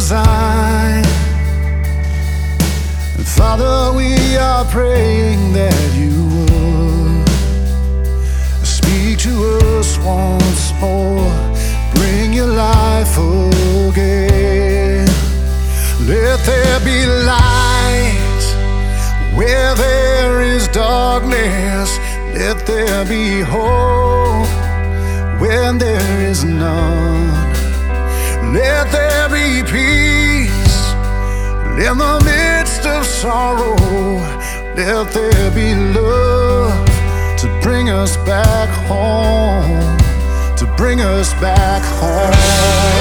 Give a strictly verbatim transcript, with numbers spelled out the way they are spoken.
design. And Father, we are praying that you would speak to us once more, bring your life again. Let there be light where there is darkness. Let there be hope when there is none. Let there be peace in the midst of sorrow. Let there be love to bring us back home, to bring us back home.